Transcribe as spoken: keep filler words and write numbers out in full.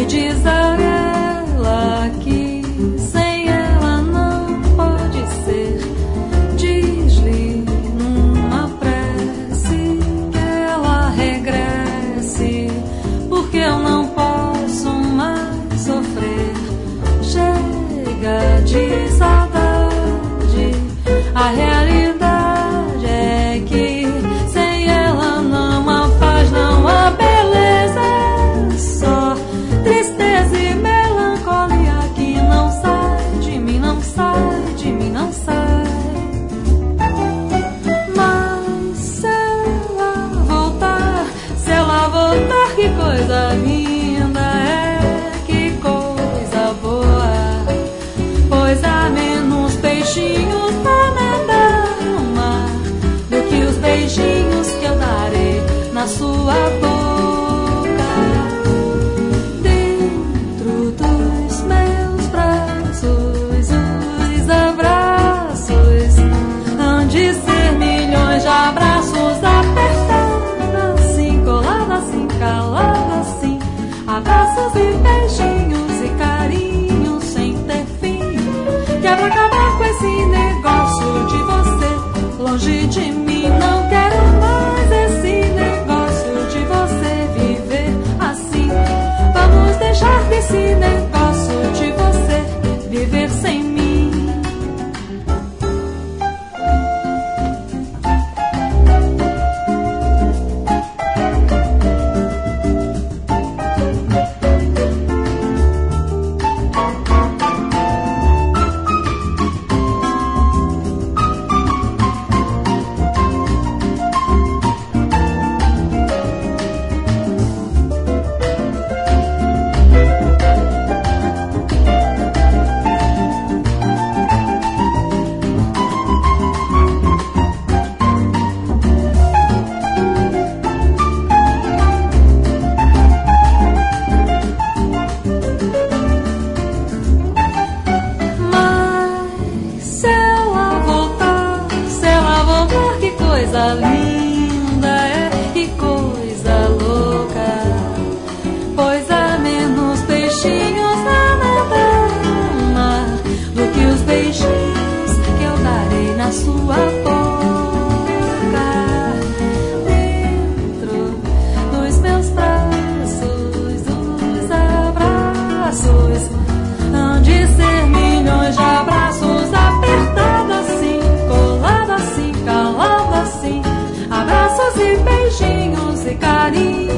diz a ela que sem ela não pode ser. Diz-lhe numa prece que ela regresse, porque eu não posso mais sofrer. Chega de saudade, a realidade é que sem ela não há paz, não há beleza, só tristeza e melancolia que não sai de mim, não sai de mim, não sai. Mas se ela voltar, se ela voltar, que coisa linda é, que coisa boa, pois há menos peixinhos pra nadar no mar do que os beijinhos que eu darei na sua boca. Dentro dos meus braços, os abraços hão de ser milhões de abraços, apertados assim, colados assim, calados assim, abraços e beijinhos e carinhos sem ter fim, que é pra acabar com esse negócio de você longe de mim. Não quero mais esse negócio de você viver assim. Vamos deixar desse negócio de você viver sem mim. Coisa linda é, que coisa louca, pois há menos peixinhos a nadar no mar do que os beijinhos que eu darei na sua boca. Dentro dos meus braços, os abraços hão de ser milhões de abraços, apertados assim, colados assim, calados assim, abraços e beijinhos e carinhos